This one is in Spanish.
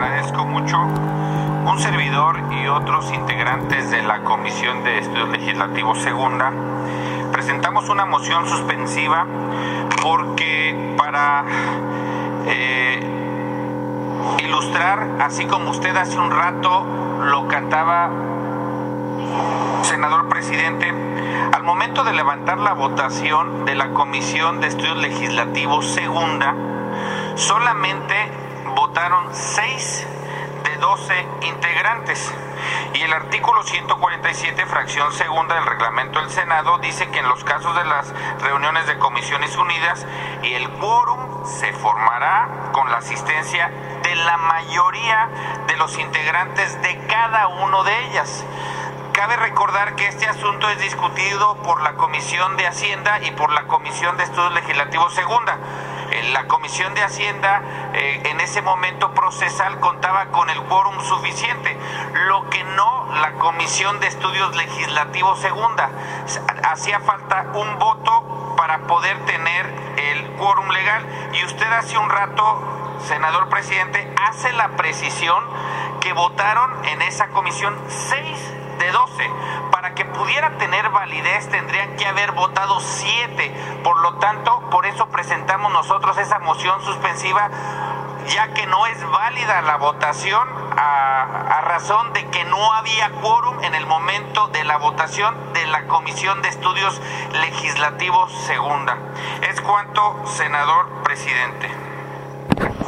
agradezco mucho. Un servidor y otros integrantes de la Comisión de Estudios Legislativos Segunda presentamos una moción suspensiva porque para ilustrar, así como usted hace un rato lo cantaba, senador presidente, al momento de levantar la votación de la Comisión de Estudios Legislativos Segunda, solamente votaron 6 de 12 integrantes. Y el artículo 147, fracción segunda del reglamento del Senado, dice que en los casos de las reuniones de comisiones unidas, y el quórum se formará con la asistencia de la mayoría de los integrantes de cada uno de ellas. Cabe recordar que este asunto es discutido por la Comisión de Hacienda y por la Comisión de Estudios Legislativos Segunda. La Comisión de Hacienda en ese momento procesal contaba con el quórum suficiente, lo que no la Comisión de Estudios Legislativos Segunda. Hacía falta un voto para poder tener el quórum legal. Y usted hace un rato, senador presidente, hace la precisión que votaron en esa comisión 6 de 12. Para que pudiera tener validez tendrían que haber votado 7. Por lo tanto, por eso presentamos nosotros esa moción suspensiva, ya que no es válida la votación a razón de que no había quórum en el momento de la votación de la Comisión de Estudios Legislativos Segunda. Es cuanto, senador presidente.